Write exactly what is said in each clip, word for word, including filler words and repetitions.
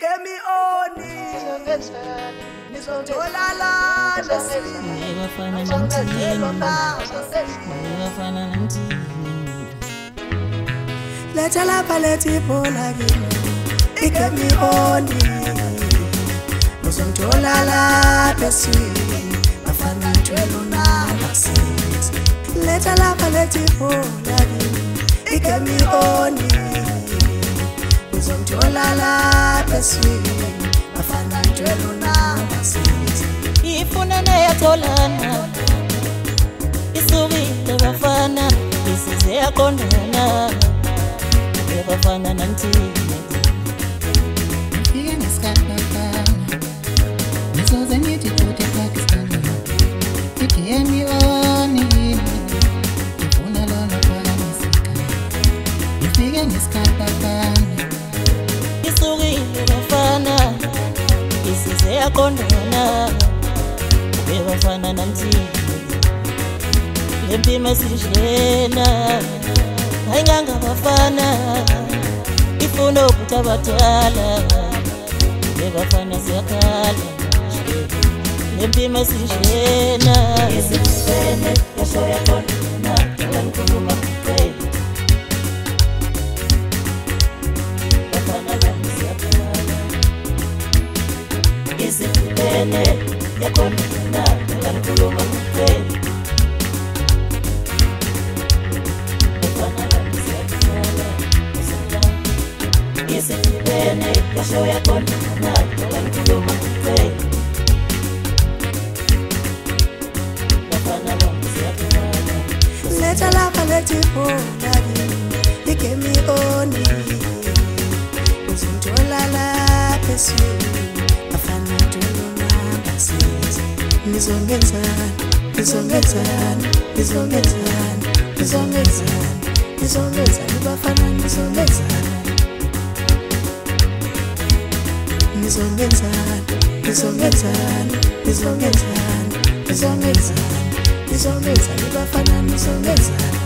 igemi oni nizotholala Uyabafana namthini Uyabafana namthini letha lapha lethi ibhola kimi igemi oni uzongitholala besini bafana ntwelo nabasithi letha lapha lethi ibhola kimi igemi oni uzongitholala besini bafana ntwelo nabasithi ifuna neyatholana isukile bafana isize yaqondana bafana namthini Fika ngesikhathi bafana nizoze nithi futhi ePakistan igemi oni ngifuna lona phakanisika Fika ngesikhathi bafana isukile bafana isize yaqondana bafana namthini lempima sishena ayinganga bafana ifuna ukuthi abadala bebafana siyakhala lempima sishena isifene yasho yakhona ngikhuluma kuphela bafana bami siyakhala isifene yakhona ngikhuluma kuphela Isifene yasho yakhona ngikhuluma kuphela bafana bami siyakhala letha lapha lethi ibhola kimi igemi oni uzongitholala besini bafana ntwelo nabasithi nizongenzani nizongenzani nizongenzani nizongenzani nizongenzani bafana nizongenzani nizongenzani nizongenzani nizongenzani nizongenzani nizongenzani bafana nizongenzani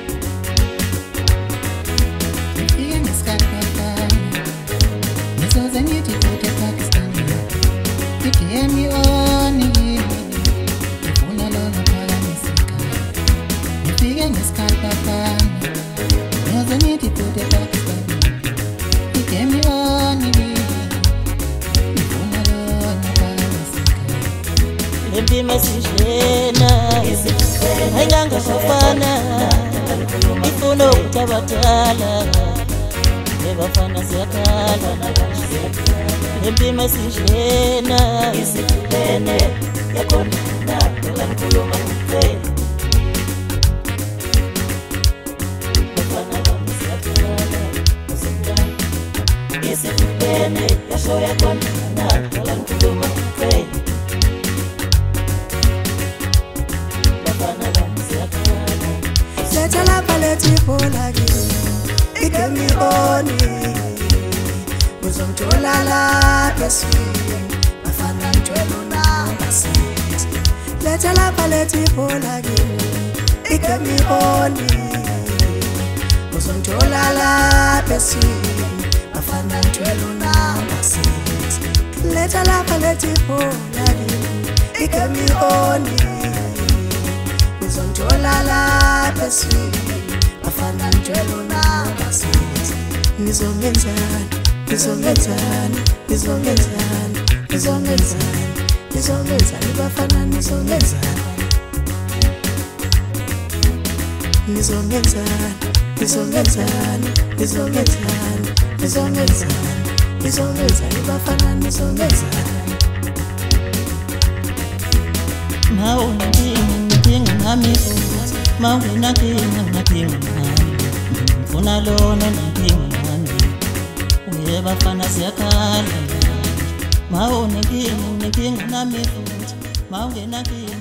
Fika ngesikhathi bafana nizoze nithi futhi ePakistan igemi oni ngifuna lona phakanisika Fika ngesikhathi bafana nizoze nithi futhi ePakistan igemi oni ngifuna lona phakanisika lempima sishena ayinganga bafana ifuna ukuthi abadala bebafana siyakhala lempima sishena isifene yakhona ngikhuluma kuphela bafana bami siyakhala isifene yasho yakhona ngikhuluma kuphela letha lapha lethi ibhola kimi igemi oni uzongitholala besini bafana ntwelo nabasithi letha lapha lethi ibhola kimi igemi oni uzongitholala besini bafana ntwelo nabasithi letha lapha lethi ibhola kimi igemi oni uzongitholala besini bafana ntwelo nabasithi nizongenzani nizongenzani nizongenzani nizongenzani nizongenzani bafana nizongenzani nizongenzani nizongenzani nizongenzani nizongenzani nizongenzani bafana nizongenzani Mau ndingi ndingi nami futhi mawungena kinga ngaphinga nami ngifuna lona ndingi nami uyabafana siyakhala mau ndingi ndingi nami futhi mawungena kinga